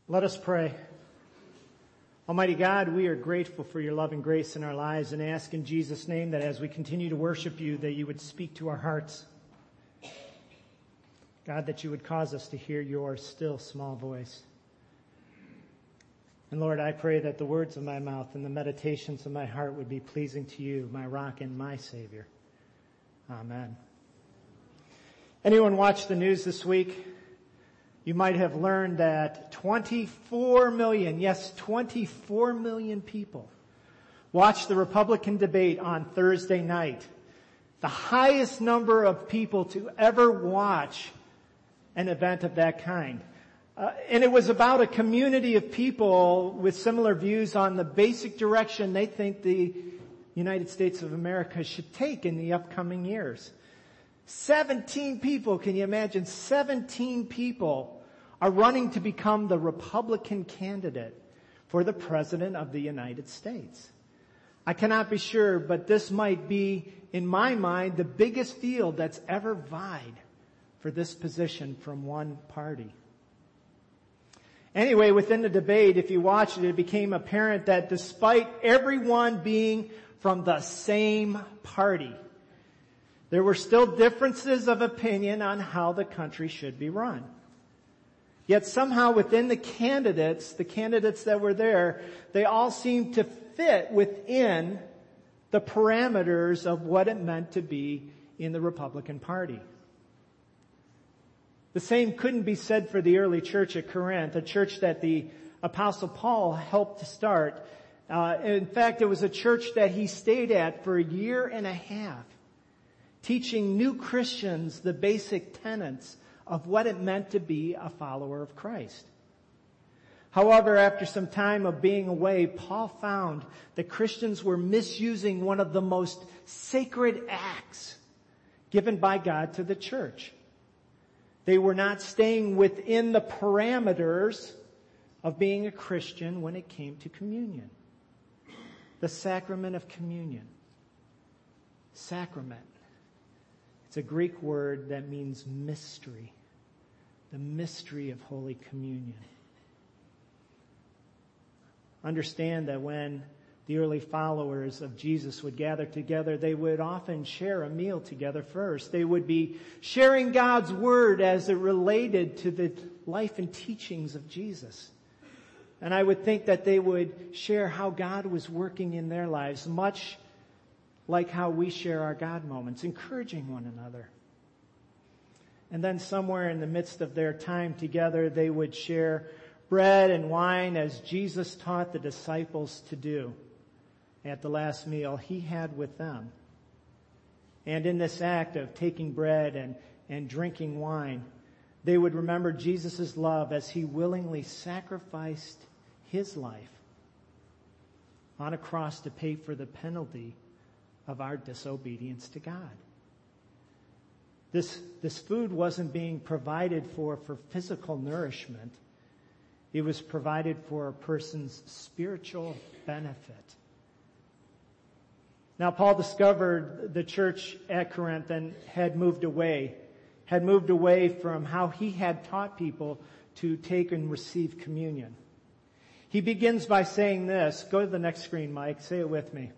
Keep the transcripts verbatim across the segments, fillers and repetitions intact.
Let us pray. Almighty God, we are grateful for your love and grace in our lives and ask in Jesus' name that as we continue to worship you, that you would speak to our hearts. God, that you would cause us to hear your still small voice. And Lord, I pray that the words of my mouth and the meditations of my heart would be pleasing to you, my rock and my Savior. Amen. Anyone watch the news this week? You might have learned that twenty-four million, yes, twenty-four million people watched the Republican debate on Thursday night. The highest number of people to ever watch an event of that kind. Uh, and it was about a community of people with similar views on the basic direction they think the United States of America should take in the upcoming years. seventeen people, can you imagine? seventeen people are running to become the Republican candidate for the President of the United States. I cannot be sure, but this might be, in my mind, the biggest field that's ever vied for this position from one party. Anyway, within the debate, if you watched it, it became apparent that despite everyone being from the same party, there were still differences of opinion on how the country should be run. Yet somehow within the candidates, the candidates that were there, they all seemed to fit within the parameters of what it meant to be in the Republican Party. The same couldn't be said for the early church at Corinth, a church that the Apostle Paul helped to start. Uh, in fact, it was a church that he stayed at for a year and a half, teaching new Christians the basic tenets of what it meant to be a follower of Christ. However, after some time of being away, Paul found that Christians were misusing one of the most sacred acts given by God to the church. They were not staying within the parameters of being a Christian when it came to communion. The sacrament of communion. Sacrament. It's a Greek word that means mystery. The mystery of Holy Communion. Understand that when the early followers of Jesus would gather together, they would often share a meal together first. They would be sharing God's Word as it related to the life and teachings of Jesus. And I would think that they would share how God was working in their lives, much like how we share our God moments, encouraging one another. And then somewhere in the midst of their time together, they would share bread and wine as Jesus taught the disciples to do at the last meal he had with them. And in this act of taking bread and, and drinking wine, they would remember Jesus' love as he willingly sacrificed his life on a cross to pay for the penalty of our disobedience to God. This, this food wasn't being provided for for physical nourishment. It was provided for a person's spiritual benefit. Now, Paul discovered the church at Corinth and had moved away, had moved away from how he had taught people to take and receive communion. He begins by saying this. Go to the next screen, Mike. Say it with me.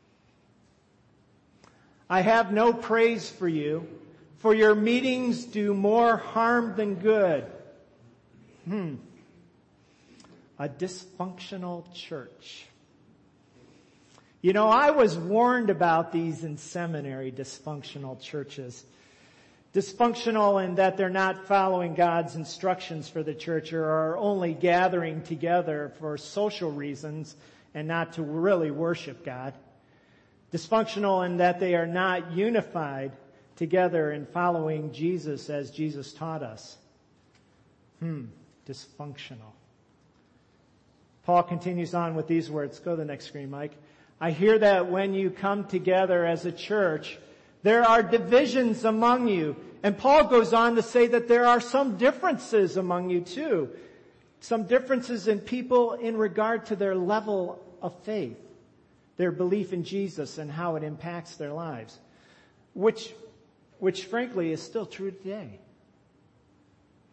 I have no praise for you, for your meetings do more harm than good. Hmm. A dysfunctional church. You know, I was warned about these in seminary, dysfunctional churches. Dysfunctional in that they're not following God's instructions for the church or are only gathering together for social reasons and not to really worship God. Dysfunctional in that they are not unified together in following Jesus as Jesus taught us. Hmm, dysfunctional. Paul continues on with these words. Go to the next screen, Mike. I hear that when you come together as a church, there are divisions among you. And Paul goes on to say that there are some differences among you too. Some differences in people in regard to their level of faith, their belief in Jesus and how it impacts their lives, which, which frankly is still true today.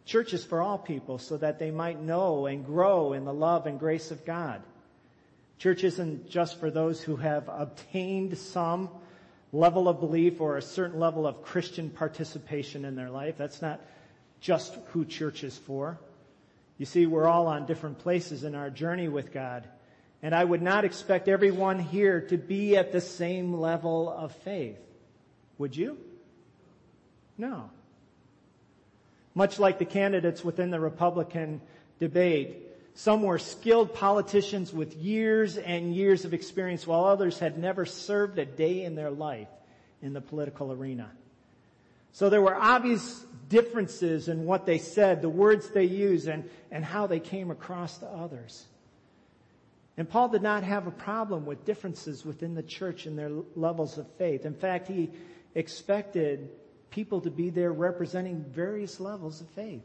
Church is for all people so that they might know and grow in the love and grace of God. Church isn't just for those who have obtained some level of belief or a certain level of Christian participation in their life. That's not just who church is for. You see, we're all on different places in our journey with God. And I would not expect everyone here to be at the same level of faith. Would you? No. Much like the candidates within the Republican debate, some were skilled politicians with years and years of experience, while others had never served a day in their life in the political arena. So there were obvious differences in what they said, the words they used, and, and how they came across to others. And Paul did not have a problem with differences within the church and their levels of faith. In fact, he expected people to be there representing various levels of faith.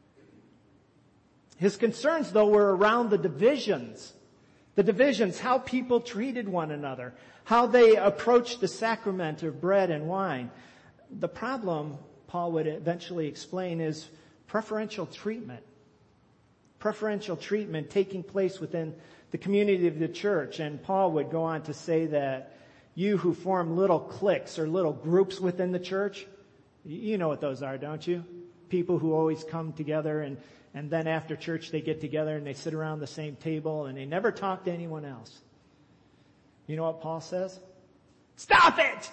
His concerns, though, were around the divisions. The divisions, how people treated one another, how they approached the sacrament of bread and wine. The problem, Paul would eventually explain, is preferential treatment. Preferential treatment taking place within the community of the church. And Paul would go on to say that you who form little cliques or little groups within the church, you know what those are, don't you? People who always come together and, and then after church they get together and they sit around the same table and they never talk to anyone else. You know what Paul says? Stop it!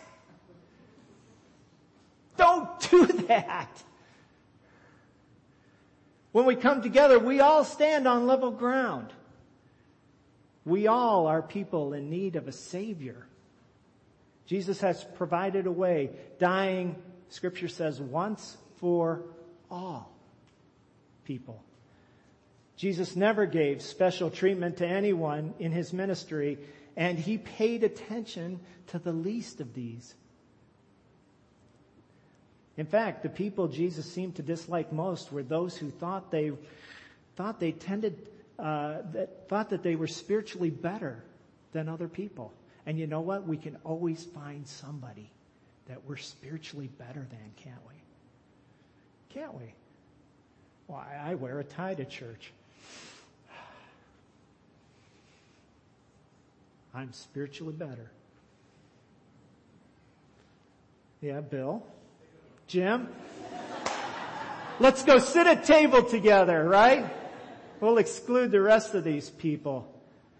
Don't do that! When we come together, we all stand on level ground. We all are people in need of a Savior. Jesus has provided a way, dying, Scripture says, once for all people. Jesus never gave special treatment to anyone in his ministry, and he paid attention to the least of these. In fact, the people Jesus seemed to dislike most were those who thought they thought they tended uh, that thought that they were spiritually better than other people. And you know what? We can always find somebody that we're spiritually better than, can't we? Can't we? Well, I wear a tie to church. I'm spiritually better. Yeah, Bill. Jim. Let's go sit at table together, right? We'll exclude the rest of these people.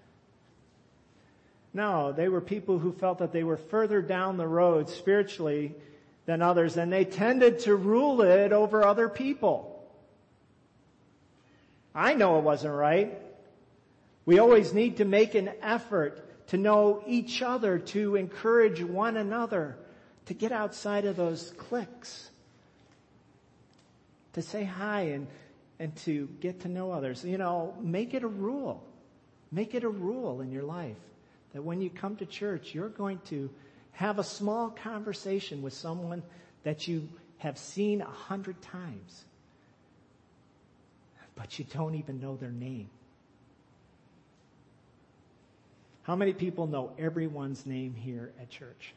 No, they were people who felt that they were further down the road spiritually than others, and they tended to rule it over other people. I know it wasn't right. We always need to make an effort to know each other, to encourage one another, to get outside of those cliques, to say hi and, and to get to know others. You know, make it a rule. Make it a rule in your life that when you come to church, you're going to have a small conversation with someone that you have seen a hundred times, but you don't even know their name. How many people know everyone's name here at church?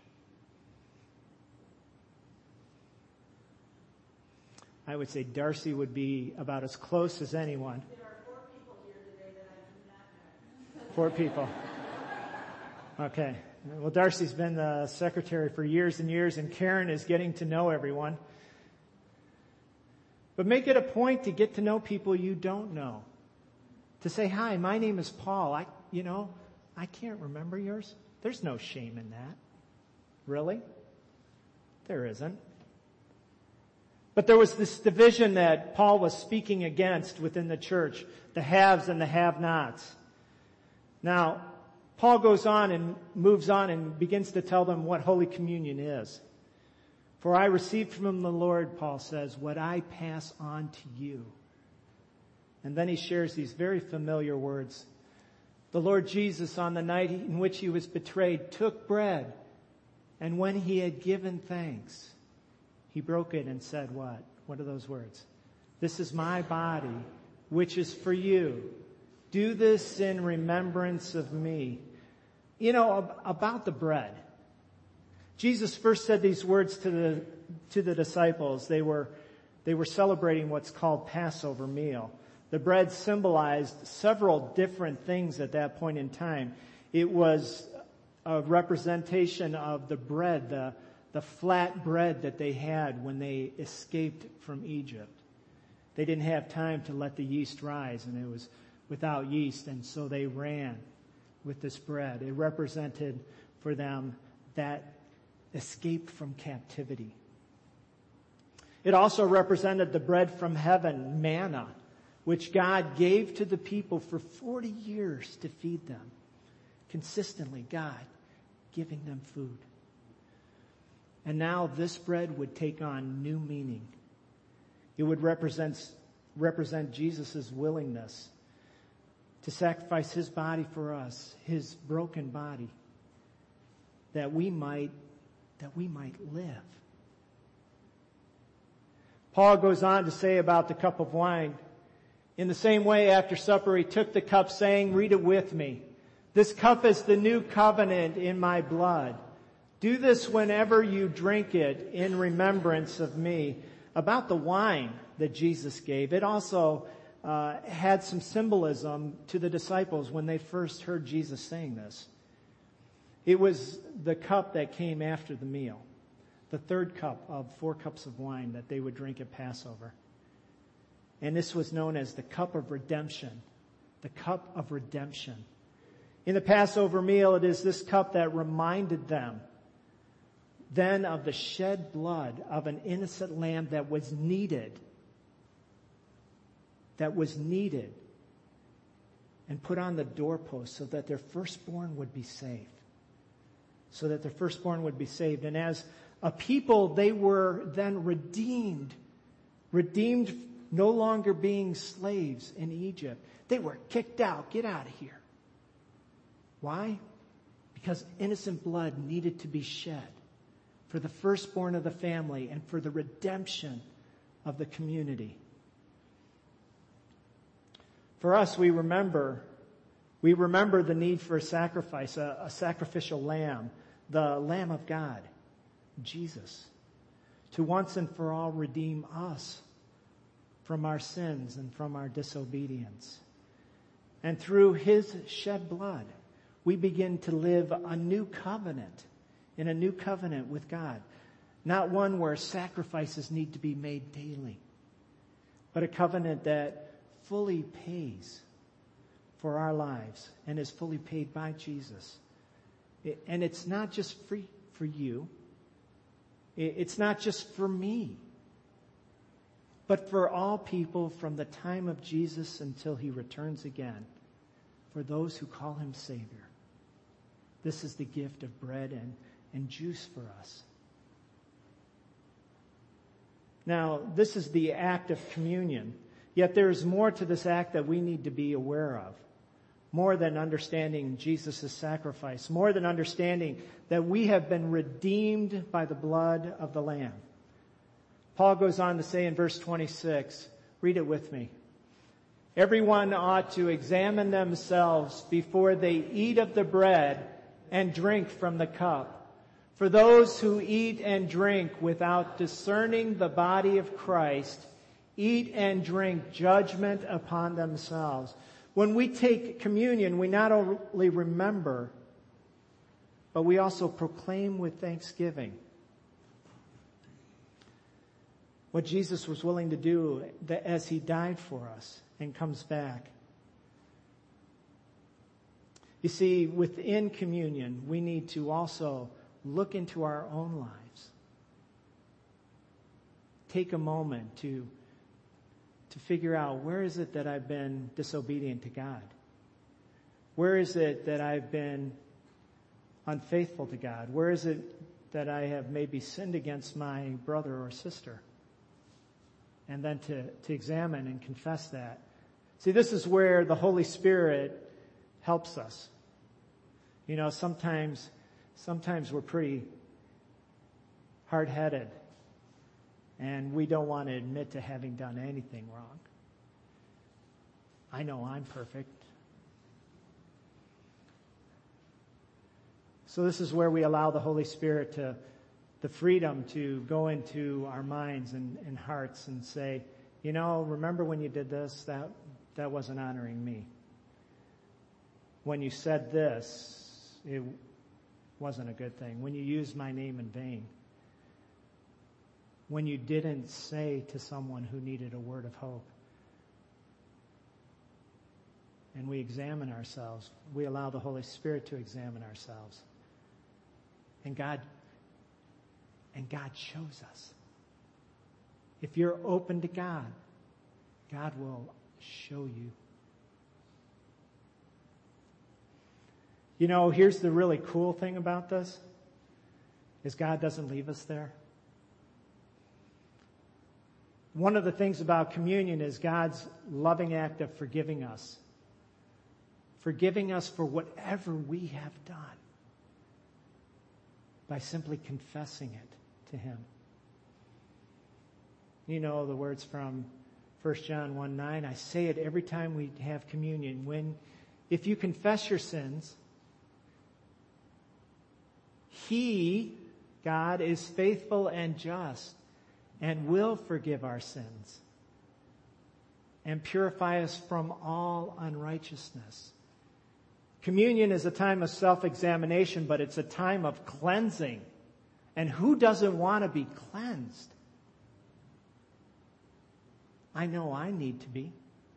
I would say Darcy would be about as close as anyone. There are four people here today that I do not know. Four people. Okay. Well, Darcy's been the secretary for years and years, and Karen is getting to know everyone. But make it a point to get to know people you don't know. To say, hi, my name is Paul. I, you know, I can't remember yours. There's no shame in that. Really? There isn't. But there was this division that Paul was speaking against within the church, the haves and the have-nots. Now, Paul goes on and moves on and begins to tell them what Holy Communion is. For I received from the Lord, Paul says, what I pass on to you. And then he shares these very familiar words. The Lord Jesus, on the night in which he was betrayed, took bread, and when he had given thanks, he broke it and said what? What are those words? This is my body, which is for you. Do this in remembrance of me. You know, about the bread. Jesus first said these words to the, to the disciples. They were They were celebrating what's called Passover meal. The bread symbolized several different things at that point in time. It was a representation of the bread, the, the flat bread that they had when they escaped from Egypt. They didn't have time to let the yeast rise, and it was without yeast, and so they ran with this bread. It represented for them that escape from captivity. It also represented the bread from heaven, manna, which God gave to the people for forty years to feed them. Consistently, God giving them food. And now this bread would take on new meaning. It would represent, represent Jesus' willingness to sacrifice his body for us, his broken body, that we might, that we might live. Paul goes on to say about the cup of wine, in the same way after supper he took the cup saying, read it with me. This cup is the new covenant in my blood. Do this whenever you drink it in remembrance of me. About the wine that Jesus gave, it also uh, had some symbolism to the disciples when they first heard Jesus saying this. It was the cup that came after the meal. The third cup of four cups of wine that they would drink at Passover. And this was known as the cup of redemption. The cup of redemption. In the Passover meal, it is this cup that reminded them then of the shed blood of an innocent lamb that was needed. That was needed. And put on the doorpost so that their firstborn would be saved. So that their firstborn would be saved. And as a people, they were then redeemed. Redeemed, no longer being slaves in Egypt. They were kicked out. Get out of here. Why? Because innocent blood needed to be shed for the firstborn of the family and for the redemption of the community. For us, we remember, we remember the need for a sacrifice, a, a sacrificial lamb, the Lamb of God. Jesus, to once and for all redeem us from our sins and from our disobedience. And through his shed blood, we begin to live a new covenant, in a new covenant with God. Not one where sacrifices need to be made daily, but a covenant that fully pays for our lives and is fully paid by Jesus. And it's not just free for you. It's not just for me, but for all people from the time of Jesus until he returns again, for those who call him Savior. This is the gift of bread and, and juice for us. Now, this is the act of communion, yet there is more to this act that we need to be aware of. More than understanding Jesus' sacrifice. More than understanding that we have been redeemed by the blood of the Lamb. Paul goes on to say in verse twenty-six, read it with me. Everyone ought to examine themselves before they eat of the bread and drink from the cup. For those who eat and drink without discerning the body of Christ, eat and drink judgment upon themselves. When we take communion, we not only remember, but we also proclaim with thanksgiving what Jesus was willing to do as he died for us and comes back. You see, within communion, we need to also look into our own lives. Take a moment to to figure out, where is it that I've been disobedient to God? Where is it that I've been unfaithful to God? Where is it that I have maybe sinned against my brother or sister? And then to, to examine and confess that. See, this is where the Holy Spirit helps us. You know, sometimes, sometimes we're pretty hard-headed. And we don't want to admit to having done anything wrong. I know I'm perfect. So this is where we allow the Holy Spirit to, the freedom to go into our minds and, and hearts and say, you know, remember when you did this? That, that wasn't honoring me. When you said this, it wasn't a good thing. When you used my name in vain. When you didn't say to someone who needed a word of hope. And we examine ourselves. We allow the Holy Spirit to examine ourselves. And God, and God shows us. If you're open to God, God will show you. You know, here's the really cool thing about this, is God doesn't leave us there. One of the things about communion is God's loving act of forgiving us. Forgiving us for whatever we have done by simply confessing it to Him. You know the words from First John one nine. I say it every time we have communion. When, if you confess your sins, He, God, is faithful and just and will forgive our sins and purify us from all unrighteousness. Communion is a time of self-examination, but it's a time of cleansing. And who doesn't want to be cleansed? I know I need to be.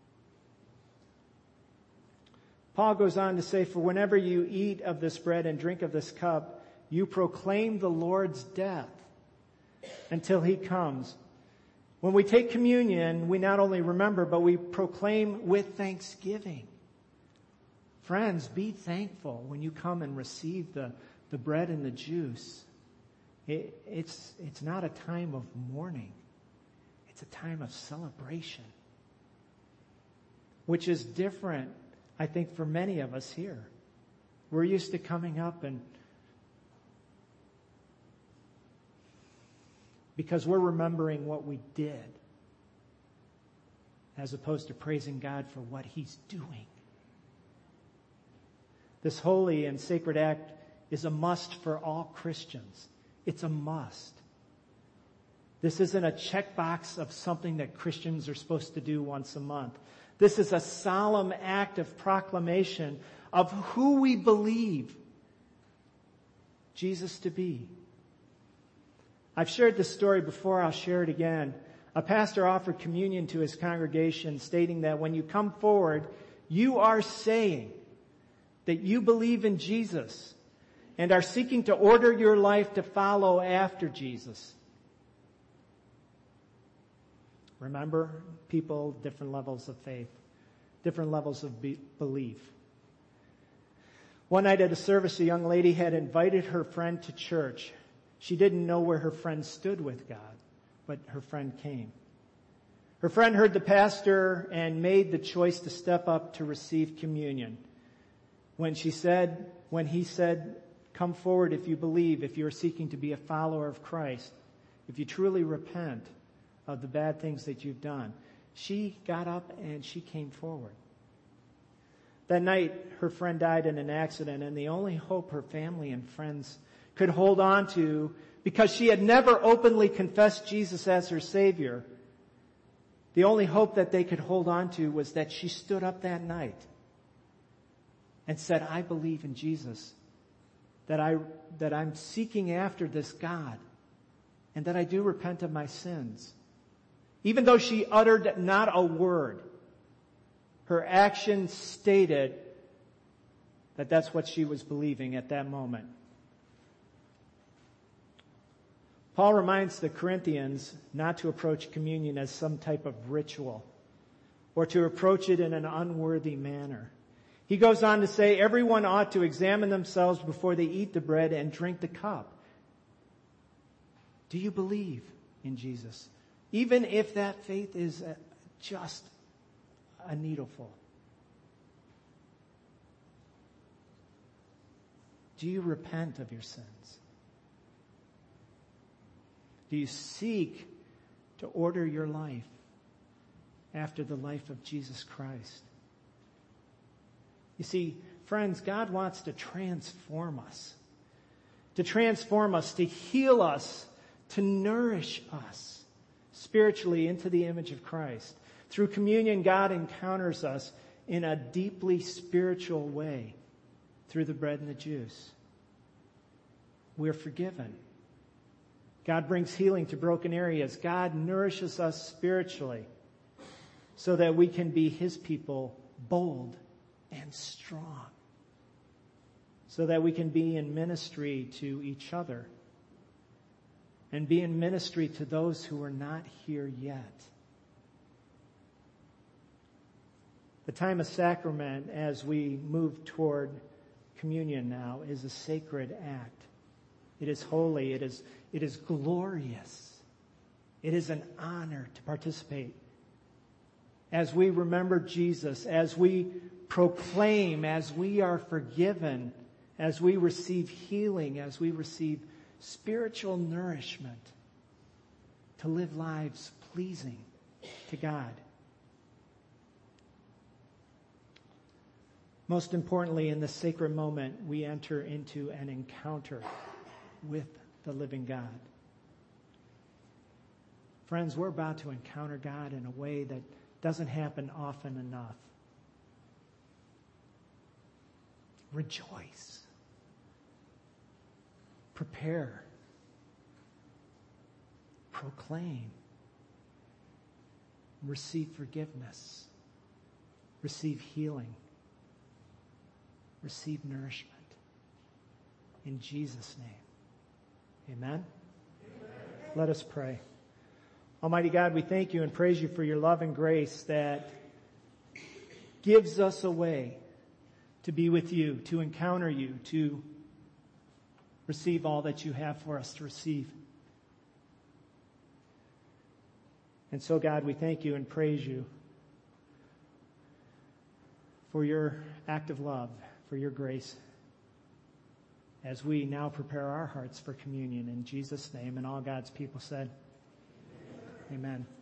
Paul goes on to say, for whenever you eat of this bread and drink of this cup, you proclaim the Lord's death until He comes. When we take communion, we not only remember, but we proclaim with thanksgiving. Friends, be thankful when you come and receive the, the bread and the juice. It, it's, it's not a time of mourning. It's a time of celebration, which is different, I think, for many of us here. We're used to coming up and because we're remembering what we did as opposed to praising God for what He's doing. This holy and sacred act is a must for all Christians. It's a must. This isn't a checkbox of something that Christians are supposed to do once a month. This is a solemn act of proclamation of who we believe Jesus to be. I've shared this story before. I'll share it again. A pastor offered communion to his congregation, stating that when you come forward, you are saying that you believe in Jesus and are seeking to order your life to follow after Jesus. Remember, people, different levels of faith, different levels of be- belief. One night at a service, a young lady had invited her friend to church. She didn't know where her friend stood with God, but her friend came. Her friend heard the pastor and made the choice to step up to receive communion. When she said, when he said, come forward if you believe, if you're seeking to be a follower of Christ, if you truly repent of the bad things that you've done, she got up and she came forward. That night, her friend died in an accident, and the only hope her family and friends could hold on to, because she had never openly confessed Jesus as her Savior, the only hope that they could hold on to was that she stood up that night and said, I believe in Jesus, that, I, that I'm seeking after this God, and that I do repent of my sins. Even though she uttered not a word, her actions stated that that's what she was believing at that moment. Paul reminds the Corinthians not to approach communion as some type of ritual or to approach it in an unworthy manner. He goes on to say, everyone ought to examine themselves before they eat the bread and drink the cup. Do you believe in Jesus? Even if that faith is just a needleful. Do you repent of your sins? Do you seek to order your life after the life of Jesus Christ? You see, friends, God wants to transform us. to transform us, to heal us, to nourish us spiritually into the image of Christ. Through communion, God encounters us in a deeply spiritual way through the bread and the juice. We're forgiven. God brings healing to broken areas. God nourishes us spiritually so that we can be His people, bold and strong. So that we can be in ministry to each other and be in ministry to those who are not here yet. The time of sacrament, as we move toward communion now, is a sacred act. It is holy. It is, it is glorious. It is an honor to participate. As we remember Jesus, as we proclaim, as we are forgiven, as we receive healing, as we receive spiritual nourishment to live lives pleasing to God. Most importantly, in this sacred moment, we enter into an encounter with the living God. Friends, we're about to encounter God in a way that doesn't happen often enough. Rejoice. Prepare. Proclaim. Receive forgiveness. Receive healing. Receive nourishment. In Jesus' name. Amen? Amen. Let us pray. Almighty God, we thank you and praise you for your love and grace that gives us a way to be with you, to encounter you, to receive all that you have for us to receive. And so, God, we thank you and praise you for your act of love, for your grace, as we now prepare our hearts for communion. In Jesus' name, and all God's people said, Amen. Amen.